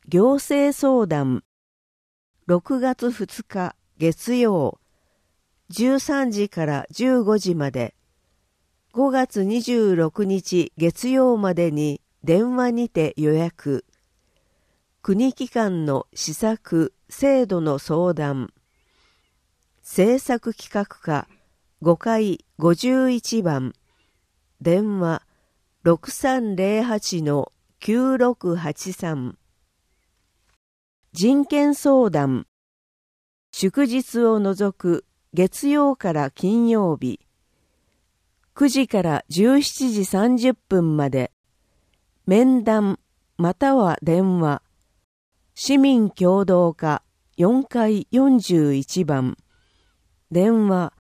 行政相談6月2日月曜13時から15時まで、5月26日月曜までに電話にて予約。国機関の施策・制度の相談。政策企画課5階51番。電話6308-9683。人権相談。祝日を除く月曜から金曜日。9時から17時30分まで。面談または電話。市民協働課4階41番。電話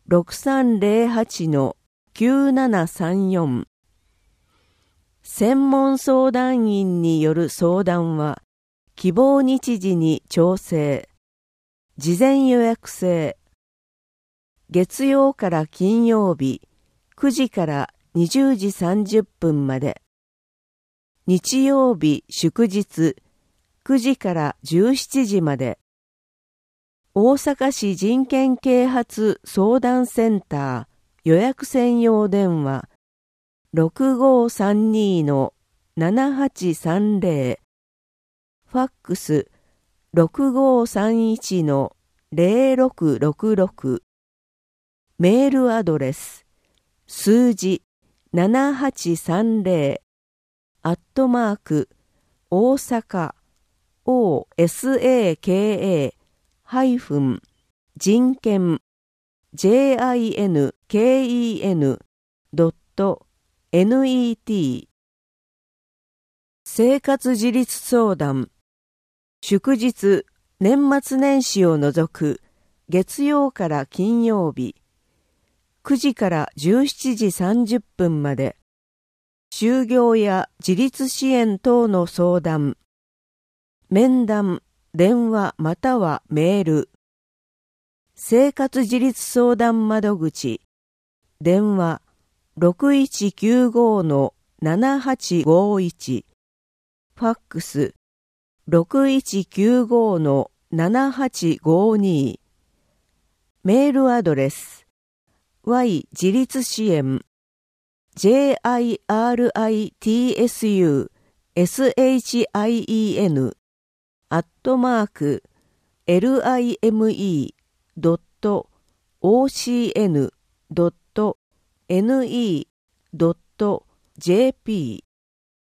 6308-9734。専門相談員による相談は希望日時に調整。事前予約制。月曜から金曜日9時から20時30分まで。日曜日祝日9時から17時まで。大阪市人権啓発相談センター予約専用電話6532-7830。ファックス6531-0666。メールアドレス数字7830大阪 osaka-jinken jinken.net。 生活自立相談。祝日、年末年始を除く月曜から金曜日。9時から17時30分まで。就業や自立支援等の相談。面談、電話またはメール。生活自立相談窓口。電話6195-7851。ファックス6195-7852。メールアドレス Y 自立支援JIRITSUSHIEN.lime.ocn.ne.jp